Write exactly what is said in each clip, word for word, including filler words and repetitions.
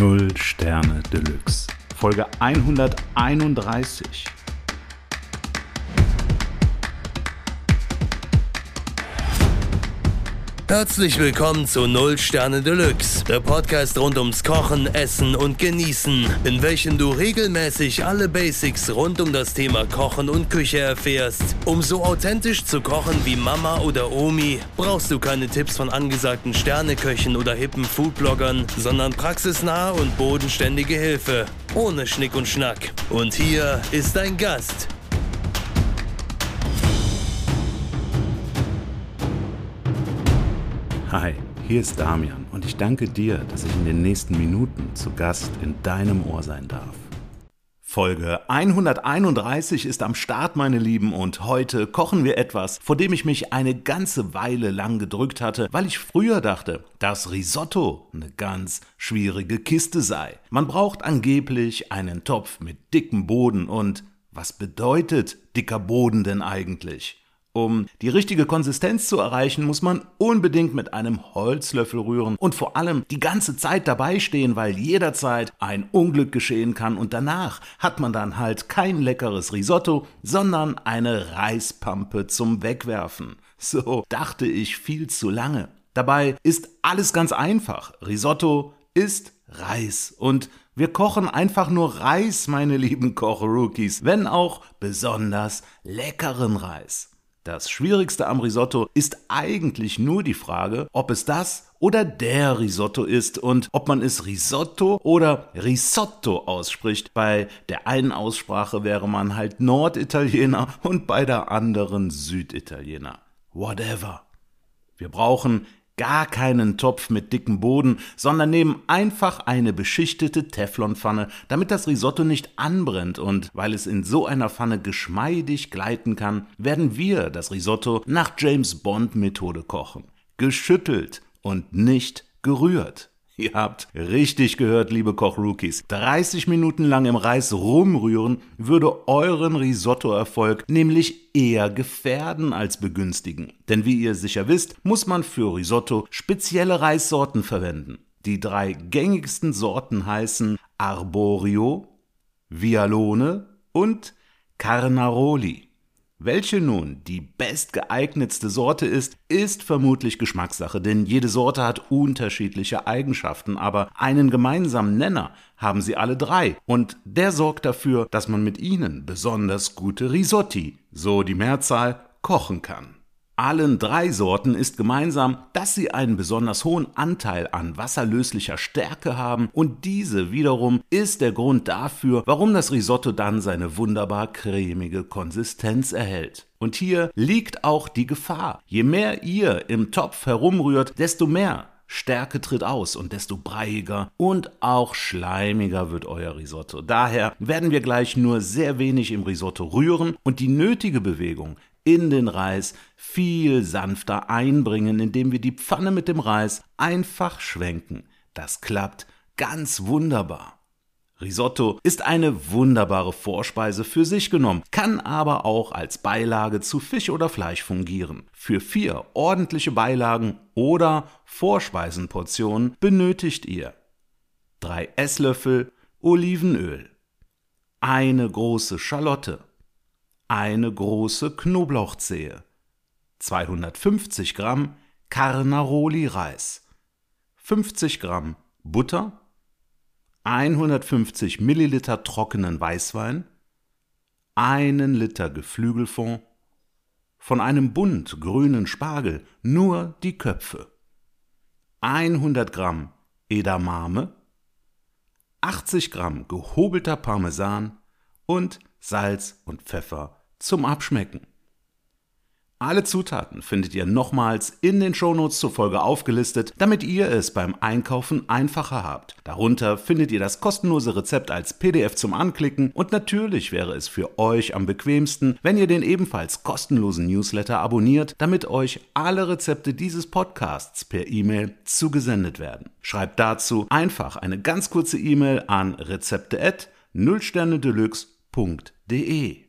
Null Sterne Deluxe, Folge hunderteinunddreißig. Herzlich willkommen zu Null Sterne Deluxe, der Podcast rund ums Kochen, Essen und Genießen, in welchem du regelmäßig alle Basics rund um das Thema Kochen und Küche erfährst. Um so authentisch zu kochen wie Mama oder Omi, brauchst du keine Tipps von angesagten Sterneköchen oder hippen Foodbloggern, sondern praxisnahe und bodenständige Hilfe, ohne Schnick und Schnack. Und hier ist dein Gast. Hi, hier ist Damian und ich danke dir, dass ich in den nächsten Minuten zu Gast in deinem Ohr sein darf. Folge hunderteinunddreißig ist am Start, meine Lieben, und heute kochen wir etwas, vor dem ich mich eine ganze Weile lang gedrückt hatte, weil ich früher dachte, dass Risotto eine ganz schwierige Kiste sei. Man braucht angeblich einen Topf mit dickem Boden und was bedeutet dicker Boden denn eigentlich? Um die richtige Konsistenz zu erreichen, muss man unbedingt mit einem Holzlöffel rühren und vor allem die ganze Zeit dabei stehen, weil jederzeit ein Unglück geschehen kann und danach hat man dann halt kein leckeres Risotto, sondern eine Reispampe zum Wegwerfen. So dachte ich viel zu lange. Dabei ist alles ganz einfach. Risotto ist Reis und wir kochen einfach nur Reis, meine lieben Koch-Rookies, wenn auch besonders leckeren Reis. Das Schwierigste am Risotto ist eigentlich nur die Frage, ob es das oder der Risotto ist und ob man es Risotto oder Risotto ausspricht. Bei der einen Aussprache wäre man halt Norditaliener und bei der anderen Süditaliener. Whatever. Wir brauchen gar keinen Topf mit dickem Boden, sondern nehmen einfach eine beschichtete Teflonpfanne, damit das Risotto nicht anbrennt, und weil es in so einer Pfanne geschmeidig gleiten kann, werden wir das Risotto nach James-Bond-Methode kochen. Geschüttelt und nicht gerührt. Ihr habt richtig gehört, liebe Koch-Rookies. dreißig Minuten lang im Reis rumrühren würde euren Risotto-Erfolg nämlich eher gefährden als begünstigen. Denn wie ihr sicher wisst, muss man für Risotto spezielle Reissorten verwenden. Die drei gängigsten Sorten heißen Arborio, Vialone und Carnaroli. Welche nun die bestgeeignetste Sorte ist, ist vermutlich Geschmackssache, denn jede Sorte hat unterschiedliche Eigenschaften, aber einen gemeinsamen Nenner haben sie alle drei und der sorgt dafür, dass man mit ihnen besonders gute Risotti, so die Mehrzahl, kochen kann. Allen drei Sorten ist gemeinsam, dass sie einen besonders hohen Anteil an wasserlöslicher Stärke haben und diese wiederum ist der Grund dafür, warum das Risotto dann seine wunderbar cremige Konsistenz erhält. Und hier liegt auch die Gefahr. Je mehr ihr im Topf herumrührt, desto mehr Stärke tritt aus und desto breiiger und auch schleimiger wird euer Risotto. Daher werden wir gleich nur sehr wenig im Risotto rühren und die nötige Bewegung in den Reis viel sanfter einbringen, indem wir die Pfanne mit dem Reis einfach schwenken. Das klappt ganz wunderbar. Risotto ist eine wunderbare Vorspeise für sich genommen, kann aber auch als Beilage zu Fisch oder Fleisch fungieren. Für vier ordentliche Beilagen oder Vorspeisenportionen benötigt ihr drei Esslöffel Olivenöl, eine große Schalotte, eine große Knoblauchzehe, zweihundertfünfzig Gramm Carnaroli-Reis, fünfzig Gramm Butter, hundertfünfzig Milliliter trockenen Weißwein, einen Liter Geflügelfond, von einem Bund grünen Spargel nur die Köpfe, hundert Gramm Edamame, achtzig Gramm gehobelter Parmesan und Salz und Pfeffer zum Abschmecken. Alle Zutaten findet ihr nochmals in den Shownotes zur Folge aufgelistet, damit ihr es beim Einkaufen einfacher habt. Darunter findet ihr das kostenlose Rezept als P D F zum Anklicken und natürlich wäre es für euch am bequemsten, wenn ihr den ebenfalls kostenlosen Newsletter abonniert, damit euch alle Rezepte dieses Podcasts per E-Mail zugesendet werden. Schreibt dazu einfach eine ganz kurze E-Mail an rezepte at null sterne deluxe punkt de.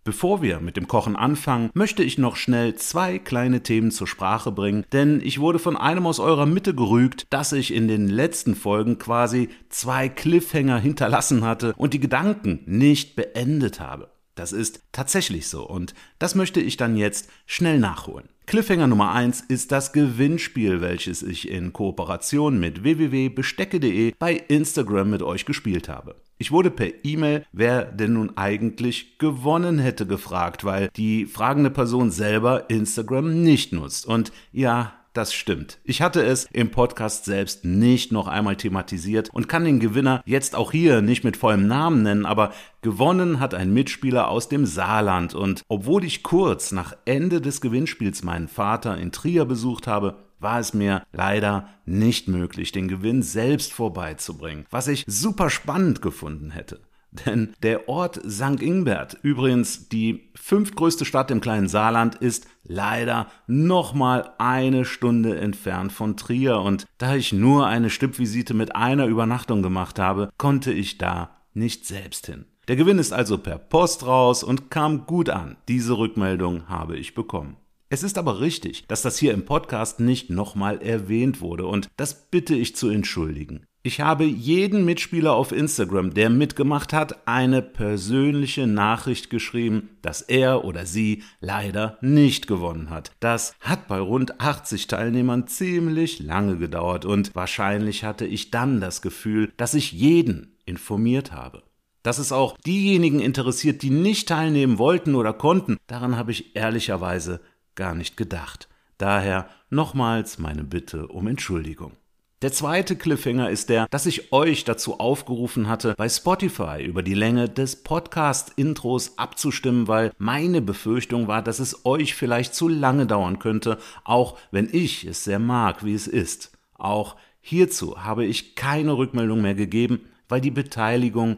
Bevor wir mit dem Kochen anfangen, möchte ich noch schnell zwei kleine Themen zur Sprache bringen, denn ich wurde von einem aus eurer Mitte gerügt, dass ich in den letzten Folgen quasi zwei Cliffhanger hinterlassen hatte und die Gedanken nicht beendet habe. Das ist tatsächlich so und das möchte ich dann jetzt schnell nachholen. Cliffhanger Nummer eins ist das Gewinnspiel, welches ich in Kooperation mit w w w punkt bestecke punkt de bei Instagram mit euch gespielt habe. Ich wurde per E-Mail, wer denn nun eigentlich gewonnen hätte, gefragt, weil die fragende Person selber Instagram nicht nutzt. Und ja, das stimmt. Ich hatte es im Podcast selbst nicht noch einmal thematisiert und kann den Gewinner jetzt auch hier nicht mit vollem Namen nennen, aber gewonnen hat ein Mitspieler aus dem Saarland. Und obwohl ich kurz nach Ende des Gewinnspiels meinen Vater in Trier besucht habe, war es mir leider nicht möglich, den Gewinn selbst vorbeizubringen, was ich super spannend gefunden hätte. Denn der Ort Sankt Ingbert, übrigens die fünftgrößte Stadt im kleinen Saarland, ist leider nochmal eine Stunde entfernt von Trier. Und da ich nur eine Stippvisite mit einer Übernachtung gemacht habe, konnte ich da nicht selbst hin. Der Gewinn ist also per Post raus und kam gut an. Diese Rückmeldung habe ich bekommen. Es ist aber richtig, dass das hier im Podcast nicht nochmal erwähnt wurde und das bitte ich zu entschuldigen. Ich habe jeden Mitspieler auf Instagram, der mitgemacht hat, eine persönliche Nachricht geschrieben, dass er oder sie leider nicht gewonnen hat. Das hat bei rund achtzig Teilnehmern ziemlich lange gedauert und wahrscheinlich hatte ich dann das Gefühl, dass ich jeden informiert habe. Dass es auch diejenigen interessiert, die nicht teilnehmen wollten oder konnten, daran habe ich ehrlicherweise gar nicht gedacht. Daher nochmals meine Bitte um Entschuldigung. Der zweite Cliffhanger ist der, dass ich euch dazu aufgerufen hatte, bei Spotify über die Länge des Podcast-Intros abzustimmen, weil meine Befürchtung war, dass es euch vielleicht zu lange dauern könnte, auch wenn ich es sehr mag, wie es ist. Auch hierzu habe ich keine Rückmeldung mehr gegeben, weil die Beteiligung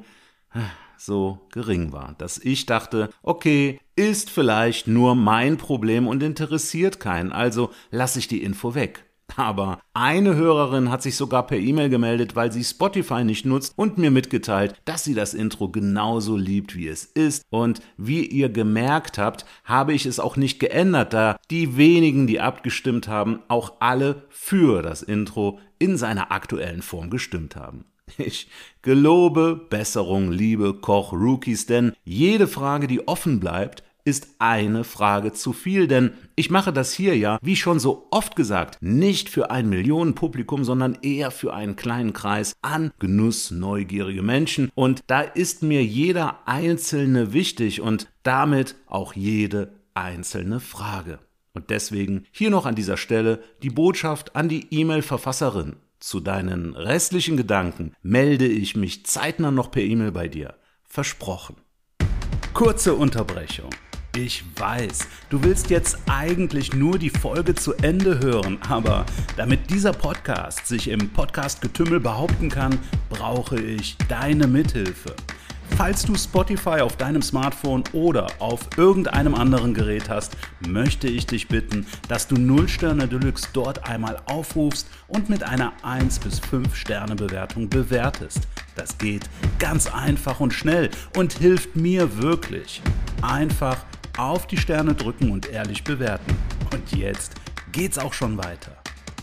so gering war, dass ich dachte, okay, ist vielleicht nur mein Problem und interessiert keinen, also lasse ich die Info weg. Aber eine Hörerin hat sich sogar per E-Mail gemeldet, weil sie Spotify nicht nutzt und mir mitgeteilt, dass sie das Intro genauso liebt, wie es ist. Und wie ihr gemerkt habt, habe ich es auch nicht geändert, da die wenigen, die abgestimmt haben, auch alle für das Intro in seiner aktuellen Form gestimmt haben. Ich gelobe Besserung, liebe Koch-Rookies, denn jede Frage, die offen bleibt, ist eine Frage zu viel, denn ich mache das hier ja, wie schon so oft gesagt, nicht für ein Millionenpublikum, sondern eher für einen kleinen Kreis an genussneugierige Menschen und da ist mir jeder Einzelne wichtig und damit auch jede einzelne Frage. Und deswegen hier noch an dieser Stelle die Botschaft an die E-Mail-Verfasserin. Zu deinen restlichen Gedanken melde ich mich zeitnah noch per E-Mail bei dir. Versprochen. Kurze Unterbrechung. Ich weiß, du willst jetzt eigentlich nur die Folge zu Ende hören, aber damit dieser Podcast sich im Podcast-Getümmel behaupten kann, brauche ich deine Mithilfe. Falls du Spotify auf deinem Smartphone oder auf irgendeinem anderen Gerät hast, möchte ich dich bitten, dass du null Sterne Deluxe dort einmal aufrufst und mit einer eins bis fünf Sterne Bewertung bewertest. Das geht ganz einfach und schnell und hilft mir wirklich. Einfach auf die Sterne drücken und ehrlich bewerten. Und jetzt geht's auch schon weiter.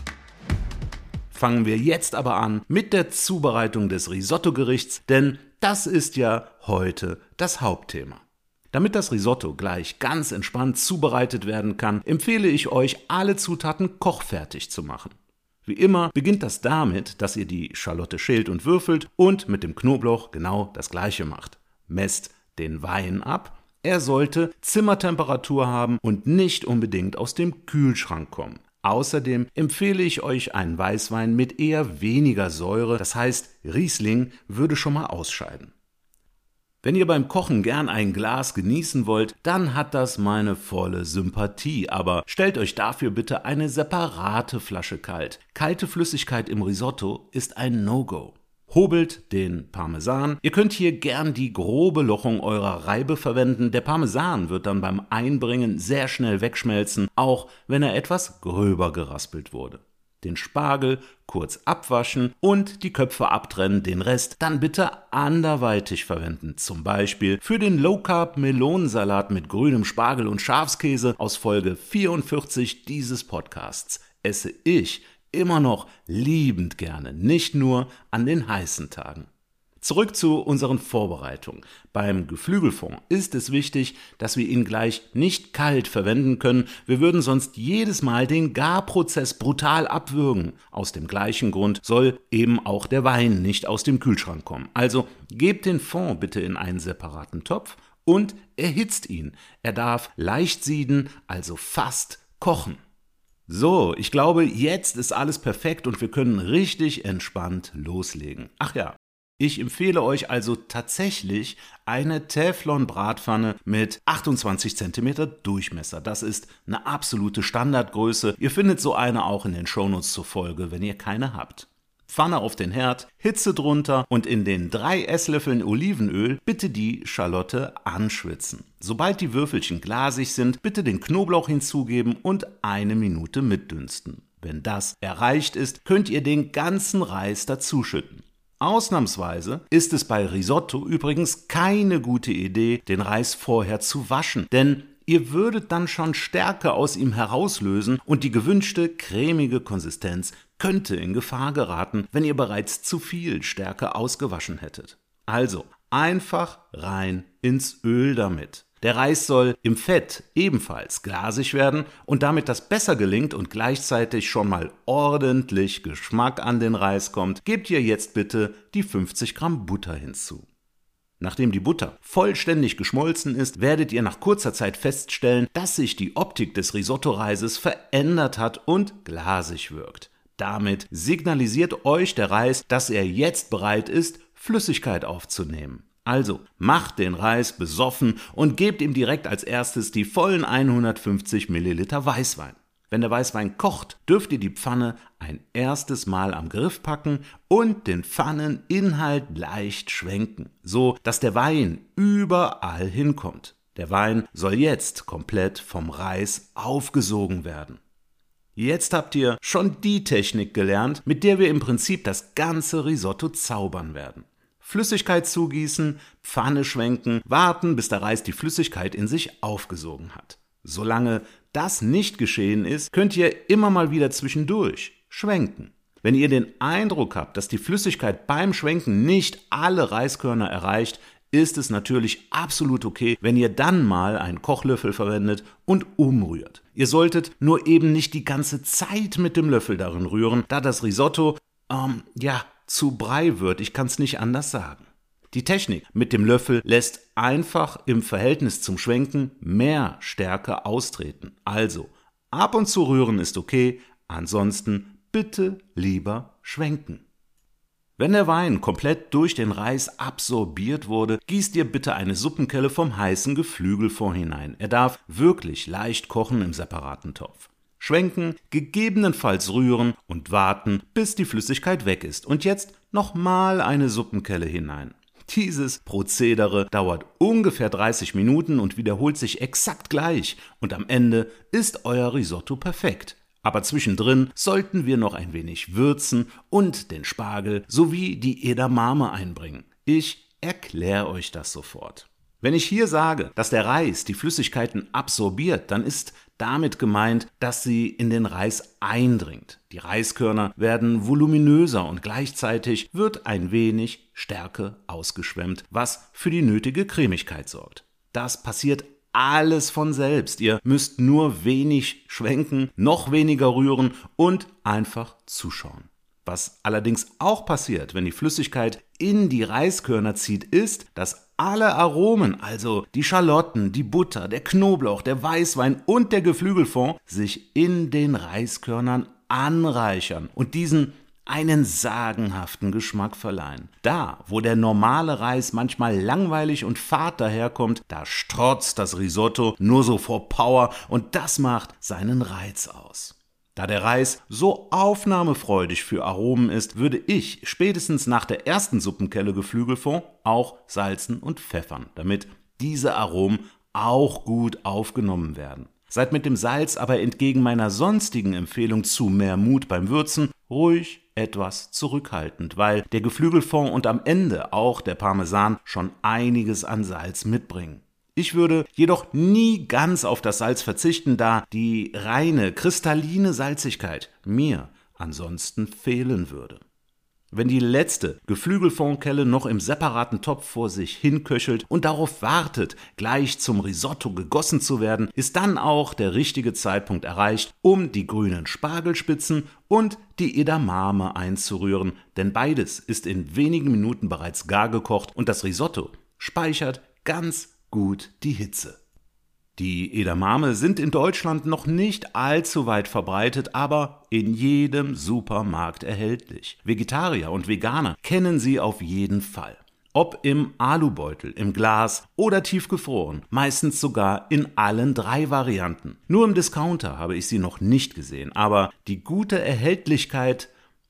Fangen wir jetzt aber an mit der Zubereitung des Risotto-Gerichts, denn das ist ja heute das Hauptthema. Damit das Risotto gleich ganz entspannt zubereitet werden kann, empfehle ich euch, alle Zutaten kochfertig zu machen. Wie immer beginnt das damit, dass ihr die Schalotte schält und würfelt und mit dem Knoblauch genau das Gleiche macht. Messt den Wein ab. Er sollte Zimmertemperatur haben und nicht unbedingt aus dem Kühlschrank kommen. Außerdem empfehle ich euch einen Weißwein mit eher weniger Säure, das heißt Riesling würde schon mal ausscheiden. Wenn ihr beim Kochen gern ein Glas genießen wollt, dann hat das meine volle Sympathie, aber stellt euch dafür bitte eine separate Flasche kalt. Kalte Flüssigkeit im Risotto ist ein No-Go. Hobelt den Parmesan. Ihr könnt hier gern die grobe Lochung eurer Reibe verwenden. Der Parmesan wird dann beim Einbringen sehr schnell wegschmelzen, auch wenn er etwas gröber geraspelt wurde. Den Spargel kurz abwaschen und die Köpfe abtrennen, den Rest dann bitte anderweitig verwenden. Zum Beispiel für den Low-Carb-Melonensalat mit grünem Spargel und Schafskäse aus Folge vierundvierzig dieses Podcasts esse ich immer noch liebend gerne, nicht nur an den heißen Tagen. Zurück zu unseren Vorbereitungen. Beim Geflügelfond ist es wichtig, dass wir ihn gleich nicht kalt verwenden können. Wir würden sonst jedes Mal den Garprozess brutal abwürgen. Aus dem gleichen Grund soll eben auch der Wein nicht aus dem Kühlschrank kommen. Also gebt den Fond bitte in einen separaten Topf und erhitzt ihn. Er darf leicht sieden, also fast kochen. So, ich glaube, jetzt ist alles perfekt und wir können richtig entspannt loslegen. Ach ja. Ich empfehle euch also tatsächlich eine Teflon-Bratpfanne mit achtundzwanzig Zentimeter Durchmesser. Das ist eine absolute Standardgröße. Ihr findet so eine auch in den Shownotes zur Folge, wenn ihr keine habt. Pfanne auf den Herd, Hitze drunter und in den drei Esslöffeln Olivenöl bitte die Schalotte anschwitzen. Sobald die Würfelchen glasig sind, bitte den Knoblauch hinzugeben und eine Minute mitdünsten. Wenn das erreicht ist, könnt ihr den ganzen Reis dazuschütten. Ausnahmsweise ist es bei Risotto übrigens keine gute Idee, den Reis vorher zu waschen, denn ihr würdet dann schon Stärke aus ihm herauslösen und die gewünschte cremige Konsistenz könnte in Gefahr geraten, wenn ihr bereits zu viel Stärke ausgewaschen hättet. Also einfach rein ins Öl damit. Der Reis soll im Fett ebenfalls glasig werden und damit das besser gelingt und gleichzeitig schon mal ordentlich Geschmack an den Reis kommt, gebt ihr jetzt bitte die fünfzig Gramm Butter hinzu. Nachdem die Butter vollständig geschmolzen ist, werdet ihr nach kurzer Zeit feststellen, dass sich die Optik des Risotto-Reises verändert hat und glasig wirkt. Damit signalisiert euch der Reis, dass er jetzt bereit ist, Flüssigkeit aufzunehmen. Also macht den Reis besoffen und gebt ihm direkt als erstes die vollen hundertfünfzig Milliliter Weißwein. Wenn der Weißwein kocht, dürft ihr die Pfanne ein erstes Mal am Griff packen und den Pfanneninhalt leicht schwenken, so dass der Wein überall hinkommt. Der Wein soll jetzt komplett vom Reis aufgesogen werden. Jetzt habt ihr schon die Technik gelernt, mit der wir im Prinzip das ganze Risotto zaubern werden. Flüssigkeit zugießen, Pfanne schwenken, warten, bis der Reis die Flüssigkeit in sich aufgesogen hat. Solange das nicht geschehen ist, könnt ihr immer mal wieder zwischendurch schwenken. Wenn ihr den Eindruck habt, dass die Flüssigkeit beim Schwenken nicht alle Reiskörner erreicht, ist es natürlich absolut okay, wenn ihr dann mal einen Kochlöffel verwendet und umrührt. Ihr solltet nur eben nicht die ganze Zeit mit dem Löffel darin rühren, da das Risotto, ähm, ja, zu Brei wird. Ich kann es nicht anders sagen. Die Technik mit dem Löffel lässt einfach im Verhältnis zum Schwenken mehr Stärke austreten. Also, ab und zu rühren ist okay, ansonsten bitte lieber schwenken. Wenn der Wein komplett durch den Reis absorbiert wurde, gießt ihr bitte eine Suppenkelle vom heißen Geflügelfond hinein. Er darf wirklich leicht kochen im separaten Topf. Schwenken, gegebenenfalls rühren und warten, bis die Flüssigkeit weg ist. Und jetzt nochmal eine Suppenkelle hinein. Dieses Prozedere dauert ungefähr dreißig Minuten und wiederholt sich exakt gleich. Und am Ende ist euer Risotto perfekt. Aber zwischendrin sollten wir noch ein wenig würzen und den Spargel sowie die Edamame einbringen. Ich erkläre euch das sofort. Wenn ich hier sage, dass der Reis die Flüssigkeiten absorbiert, dann ist damit gemeint, dass sie in den Reis eindringt. Die Reiskörner werden voluminöser und gleichzeitig wird ein wenig Stärke ausgeschwemmt, was für die nötige Cremigkeit sorgt. Das passiert alles von selbst. Ihr müsst nur wenig schwenken, noch weniger rühren und einfach zuschauen. Was allerdings auch passiert, wenn die Flüssigkeit in die Reiskörner zieht, ist, dass alle Aromen, also die Schalotten, die Butter, der Knoblauch, der Weißwein und der Geflügelfond, sich in den Reiskörnern anreichern und diesen einen sagenhaften Geschmack verleihen. Da, wo der normale Reis manchmal langweilig und fad daherkommt, da strotzt das Risotto nur so vor Power und das macht seinen Reiz aus. Da der Reis so aufnahmefreudig für Aromen ist, würde ich spätestens nach der ersten Suppenkelle Geflügelfond auch salzen und pfeffern, damit diese Aromen auch gut aufgenommen werden. Seid mit dem Salz aber entgegen meiner sonstigen Empfehlung zu mehr Mut beim Würzen ruhig etwas zurückhaltend, weil der Geflügelfond und am Ende auch der Parmesan schon einiges an Salz mitbringen. Ich würde jedoch nie ganz auf das Salz verzichten, da die reine, kristalline Salzigkeit mir ansonsten fehlen würde. Wenn die letzte Geflügelfondkelle noch im separaten Topf vor sich hinköchelt und darauf wartet, gleich zum Risotto gegossen zu werden, ist dann auch der richtige Zeitpunkt erreicht, um die grünen Spargelspitzen und die Edamame einzurühren, denn beides ist in wenigen Minuten bereits gar gekocht und das Risotto speichert ganz gut die Hitze. Die Edamame sind in Deutschland noch nicht allzu weit verbreitet, aber in jedem Supermarkt erhältlich. Vegetarier und Veganer kennen sie auf jeden Fall. Ob im Alubeutel, im Glas oder tiefgefroren, meistens sogar in allen drei Varianten. Nur im Discounter habe ich sie noch nicht gesehen, aber die gute Erhältlichkeit,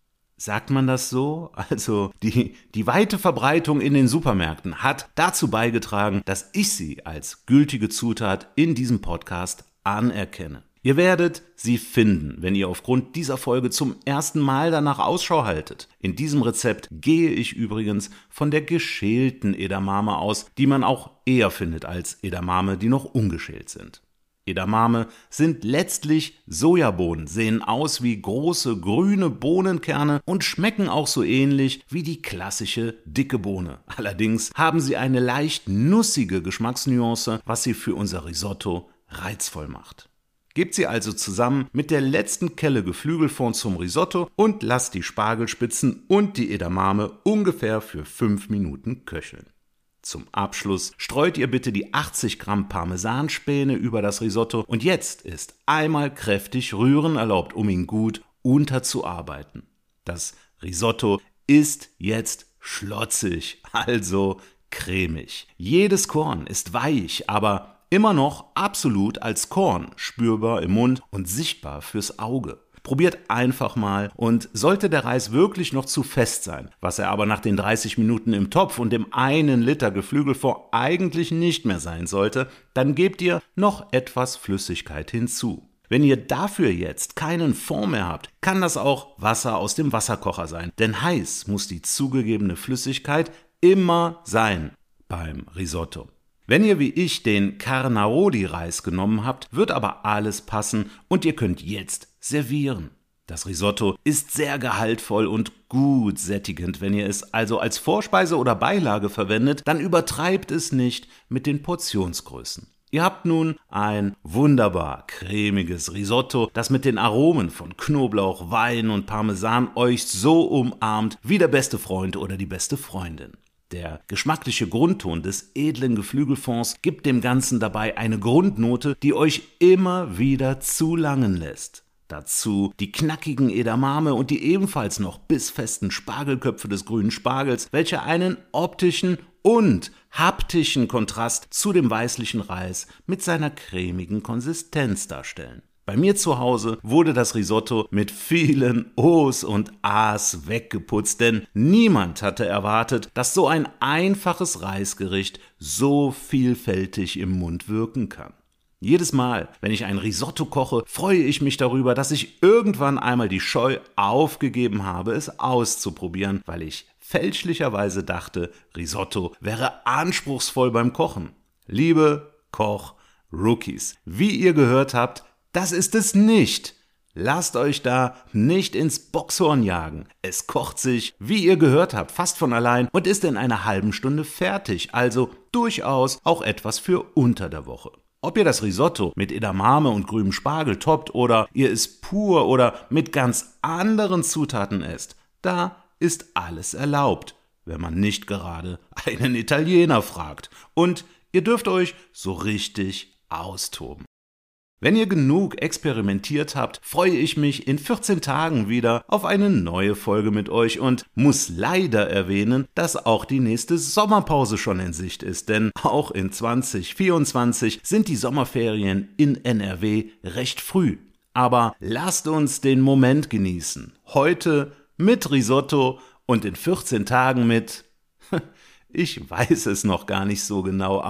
sagt man das so? Also die, die weite Verbreitung in den Supermärkten hat dazu beigetragen, dass ich sie als gültige Zutat in diesem Podcast anerkenne. Ihr werdet sie finden, wenn ihr aufgrund dieser Folge zum ersten Mal danach Ausschau haltet. In diesem Rezept gehe ich übrigens von der geschälten Edamame aus, die man auch eher findet als Edamame, die noch ungeschält sind. Edamame sind letztlich Sojabohnen, sehen aus wie große grüne Bohnenkerne und schmecken auch so ähnlich wie die klassische dicke Bohne. Allerdings haben sie eine leicht nussige Geschmacksnuance, was sie für unser Risotto reizvoll macht. Gebt sie also zusammen mit der letzten Kelle Geflügelfond zum Risotto und lasst die Spargelspitzen und die Edamame ungefähr für fünf Minuten köcheln. Zum Abschluss streut ihr bitte die achtzig Gramm Parmesanspäne über das Risotto und jetzt ist einmal kräftig Rühren erlaubt, um ihn gut unterzuarbeiten. Das Risotto ist jetzt schlotzig, also cremig. Jedes Korn ist weich, aber immer noch absolut als Korn, spürbar im Mund und sichtbar fürs Auge. Probiert einfach mal und sollte der Reis wirklich noch zu fest sein, was er aber nach den dreißig Minuten im Topf und dem einen Liter Geflügelfond eigentlich nicht mehr sein sollte, dann gebt ihr noch etwas Flüssigkeit hinzu. Wenn ihr dafür jetzt keinen Fond mehr habt, kann das auch Wasser aus dem Wasserkocher sein, denn heiß muss die zugegebene Flüssigkeit immer sein beim Risotto. Wenn ihr wie ich den Carnaroli-Reis genommen habt, wird aber alles passen und ihr könnt jetzt servieren. Das Risotto ist sehr gehaltvoll und gut sättigend. Wenn ihr es also als Vorspeise oder Beilage verwendet, dann übertreibt es nicht mit den Portionsgrößen. Ihr habt nun ein wunderbar cremiges Risotto, das mit den Aromen von Knoblauch, Wein und Parmesan euch so umarmt wie der beste Freund oder die beste Freundin. Der geschmackliche Grundton des edlen Geflügelfonds gibt dem Ganzen dabei eine Grundnote, die euch immer wieder zulangen lässt. Dazu die knackigen Edamame und die ebenfalls noch bissfesten Spargelköpfe des grünen Spargels, welche einen optischen und haptischen Kontrast zu dem weißlichen Reis mit seiner cremigen Konsistenz darstellen. Bei mir zu Hause wurde das Risotto mit vielen O's und A's weggeputzt, denn niemand hatte erwartet, dass so ein einfaches Reisgericht so vielfältig im Mund wirken kann. Jedes Mal, wenn ich ein Risotto koche, freue ich mich darüber, dass ich irgendwann einmal die Scheu aufgegeben habe, es auszuprobieren, weil ich fälschlicherweise dachte, Risotto wäre anspruchsvoll beim Kochen. Liebe Koch-Rookies, wie ihr gehört habt, das ist es nicht. Lasst euch da nicht ins Boxhorn jagen. Es kocht sich, wie ihr gehört habt, fast von allein und ist in einer halben Stunde fertig, also durchaus auch etwas für unter der Woche. Ob ihr das Risotto mit Edamame und grünem Spargel toppt oder ihr es pur oder mit ganz anderen Zutaten esst, da ist alles erlaubt, wenn man nicht gerade einen Italiener fragt. Und ihr dürft euch so richtig austoben. Wenn ihr genug experimentiert habt, freue ich mich in vierzehn Tagen wieder auf eine neue Folge mit euch und muss leider erwähnen, dass auch die nächste Sommerpause schon in Sicht ist, denn auch in zwanzig vierundzwanzig sind die Sommerferien in N R W recht früh. Aber lasst uns den Moment genießen. Heute mit Risotto und in vierzehn Tagen mit, ich weiß es noch gar nicht so genau, aber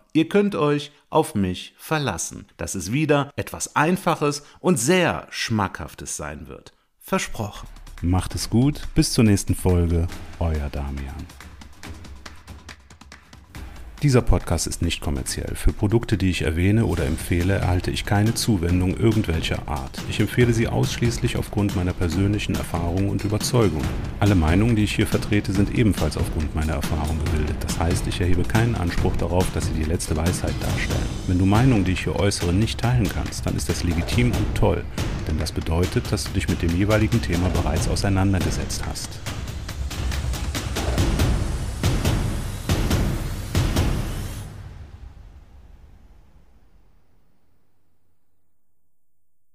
ihr könnt euch auf mich verlassen, dass es wieder etwas Einfaches und sehr Schmackhaftes sein wird. Versprochen. Macht es gut, bis zur nächsten Folge, euer Damian. Dieser Podcast ist nicht kommerziell. Für Produkte, die ich erwähne oder empfehle, erhalte ich keine Zuwendung irgendwelcher Art. Ich empfehle sie ausschließlich aufgrund meiner persönlichen Erfahrung und Überzeugung. Alle Meinungen, die ich hier vertrete, sind ebenfalls aufgrund meiner Erfahrung gebildet. Das heißt, ich erhebe keinen Anspruch darauf, dass sie die letzte Weisheit darstellen. Wenn du Meinungen, die ich hier äußere, nicht teilen kannst, dann ist das legitim und toll, denn das bedeutet, dass du dich mit dem jeweiligen Thema bereits auseinandergesetzt hast.